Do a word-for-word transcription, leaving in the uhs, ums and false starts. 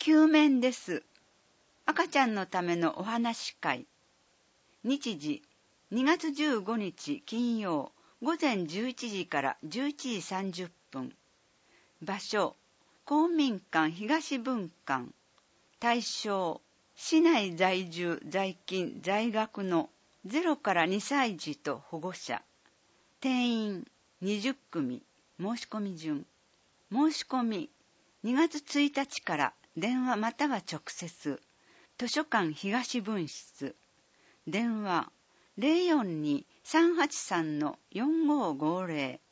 救命です。赤ちゃんのためのお話会。日時にがつじゅうごにち金曜午前じゅういちじからじゅういちじさんじゅっぷん。場所公民館東分館。対象市内在住在勤在学のゼロからにさい児と保護者。定員にじゅっくみ。申し込み順。申し込みにがつついたちから電話または直接。図書館東分室。電話 ゼロよんに さんはちさん よんごーごーぜろ